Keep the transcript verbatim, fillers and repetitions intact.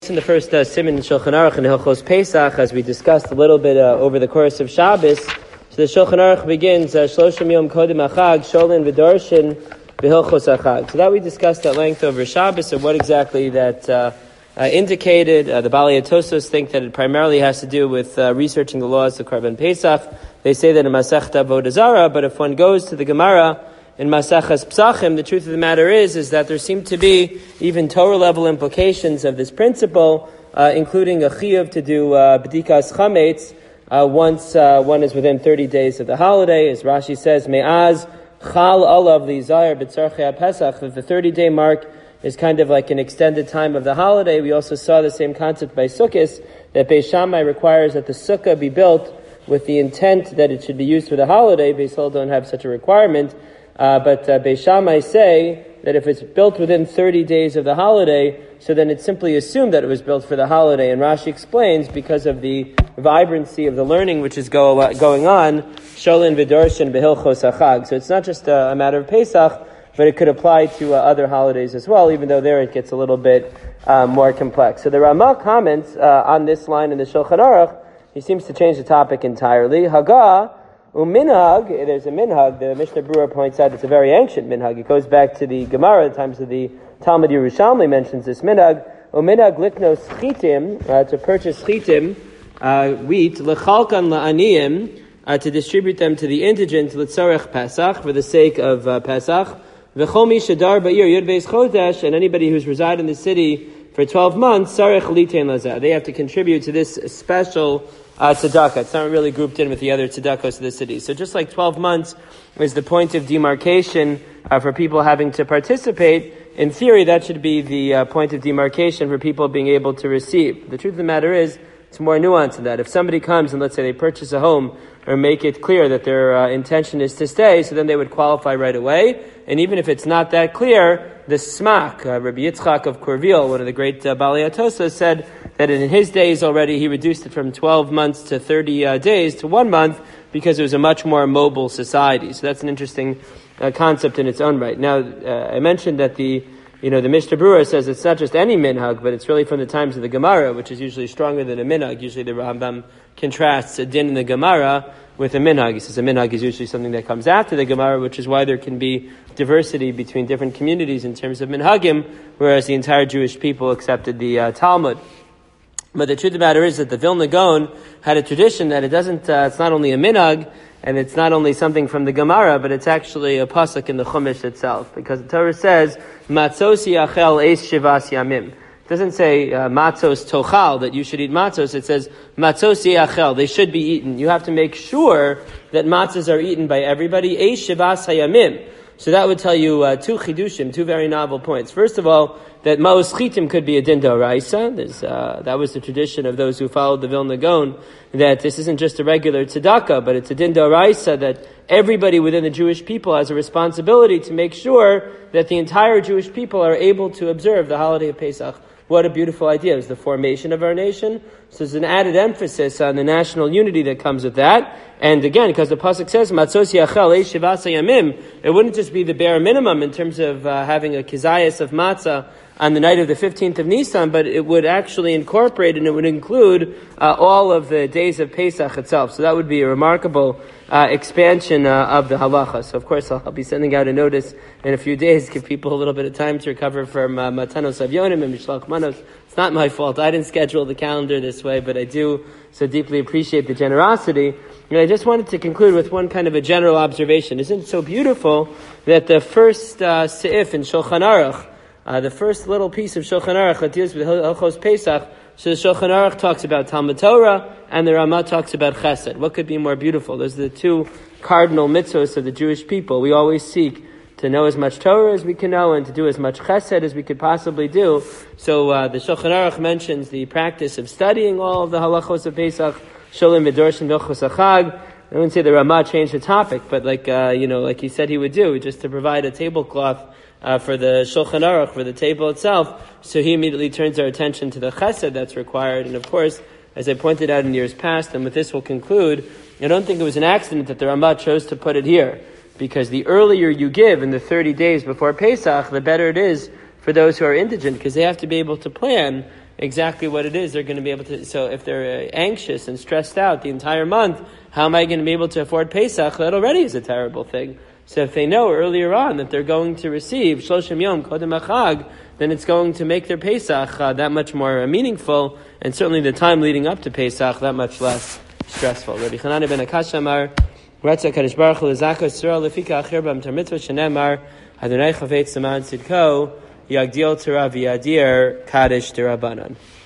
In the first uh, Siman in Shulchan Aruch in Hilchos Pesach, as we discussed a little bit uh, over the course of Shabbos, so the Shulchan Aruch begins uh, Shloshim Yom Kodim Achag Sholin V'Darshin B'Hilchos Achag. So that we discussed at length over Shabbos and what exactly that uh, uh, indicated. Uh, the Balei Tosos think that it primarily has to do with uh, researching the laws of Karban Pesach. They say that in Masechta Avodah Zarah, but if one goes to the Gemara in Maseches Psachim, the truth of the matter is, is that there seem to be even Torah-level implications of this principle, uh, including a chiyuv to do uh, b'dikas chametz uh, once uh, one is within thirty days of the holiday. As Rashi says, me'az chal olav li'zayir b'tzarchei HaPesach, that the thirty-day mark is kind of like an extended time of the holiday. We also saw the same concept by Sukkos, that Beis Shammai requires that the sukkah be built with the intent that it should be used for the holiday. Beis Hillel don't have such a requirement. Uh, but uh, Beis Shammai say that if it's built within thirty days of the holiday, so then it's simply assumed that it was built for the holiday. And Rashi explains, because of the vibrancy of the learning which is go, uh, going on, Sholin V'Darshin B'Hilchos Achag. So it's not just a, a matter of Pesach, but it could apply to uh, other holidays as well, even though there it gets a little bit uh, more complex. So the Ramah comments uh, on this line in the Shulchan Aruch. He seems to change the topic entirely. Haga Uminhag, there's a minhag, the Mishnah Berurah points out it's a very ancient minhag. It goes back to the Gemara, the times of the Talmud Yerushalmi mentions this minhag. Uminhag liknos chitim, uh, to purchase chitim, uh, wheat, lechalkan la'aniyim, uh, to distribute them to the indigent, l'tzarech Pesach, for the sake of uh, Pesach. V'chol mi shadar ba'ir yud beis chodesh, and anybody who's resided in the city for twelve months, sarech litein lazah. They have to contribute to this special Uh, tzedakah. It's not really grouped in with the other tzedakahs of the city. So just like twelve months is the point of demarcation uh, for people having to participate, in theory that should be the uh, point of demarcation for people being able to receive. The truth of the matter is, it's more nuanced than that. If somebody comes and let's say they purchase a home or make it clear that their uh, intention is to stay, so then they would qualify right away. And even if it's not that clear, the smak, uh, Rabbi Yitzchak of Korvil, one of the great uh, Balei Tosos, said that in his days already he reduced it from twelve months to thirty uh, days to one month because it was a much more mobile society. So that's an interesting uh, concept in its own right. Now, uh, I mentioned that the You know, the Mishnah Berurah says it's not just any minhag, but it's really from the times of the Gemara, which is usually stronger than a minhag. Usually the Rambam contrasts a din in the Gemara with a minhag. He says a minhag is usually something that comes after the Gemara, which is why there can be diversity between different communities in terms of minhagim, whereas the entire Jewish people accepted the uh, Talmud. But the truth of the matter is that the Vilna Gaon had a tradition that it doesn't, uh, it's not only a minhag, and it's not only something from the Gemara, but it's actually a pasuk in the Chumash itself. Because the Torah says, Matzos yachel eis shivas yamim. It doesn't say uh, matzos tochal, that you should eat matzos. It says matzos yachel, they should be eaten. You have to make sure that matzos are eaten by everybody. Eis shivas hayamim. So that would tell you uh, two chidushim, two very novel points. First of all, that ma'os chitim could be a din d'oraisa. Uh, that was the tradition of those who followed the Vilna Gaon, that this isn't just a regular tzedakah, but it's a din d'oraisa, that everybody within the Jewish people has a responsibility to make sure that the entire Jewish people are able to observe the holiday of Pesach. What a beautiful idea. It's the formation of our nation. So there's an added emphasis on the national unity that comes with that. And again, because the pasuk says, Matzos yachel eish shivas yamim, it wouldn't just be the bare minimum in terms of uh, having a kizayas of matzah on the night of the fifteenth of Nisan, but it would actually incorporate and it would include uh, all of the days of Pesach itself. So that would be a remarkable uh, expansion uh, of the halacha. So of course I'll, I'll be sending out a notice in a few days, give people a little bit of time to recover from uh, Matanos Avyonim and Mishlach Manos. It's not my fault. I didn't schedule the calendar this way, but I do so deeply appreciate the generosity. And I just wanted to conclude with one kind of a general observation. Isn't it so beautiful that the first uh, seif in Shulchan Aruch, Uh, the first little piece of Shulchan Aruch that deals with Hilchos Pesach, so the Shulchan Aruch talks about Talmud Torah, and the Ramah talks about Chesed. What could be more beautiful? Those are the two cardinal mitzvos of the Jewish people. We always seek to know as much Torah as we can know, and to do as much Chesed as we could possibly do. So uh, the Shulchan Aruch mentions the practice of studying all of the halachos of Pesach, Sholin V'Darshin B'Hilchos Achag. I wouldn't say the Ramah changed the topic, but like uh, you know, like he said he would do, just to provide a tablecloth Uh, for the Shulchan Aruch, for the table itself. So he immediately turns our attention to the chesed that's required. And of course, as I pointed out in years past, and with this we'll conclude, I don't think it was an accident that the Ramah chose to put it here. Because the earlier you give in the thirty days before Pesach, the better it is for those who are indigent, because they have to be able to plan exactly what it is they're going to be able to. So if they're uh, anxious and stressed out the entire month, how am I going to be able to afford Pesach? That already is a terrible thing. So if they know earlier on that they're going to receive Shloshim Yom Kodem HaChag, then it's going to make their Pesach uh, that much more uh, meaningful, and certainly the time leading up to Pesach that much less stressful. Rabbi Chanani ben Akash Amar, Ratzah Kadosh Baruch Hu L'Zaka Yisrael Lefika Achir Bam Tar Mitzvah Shenemar Adonai Chavetz Saman Tzidko Yagdiel Torah V'Yadir Kadosh D'Rabbanan.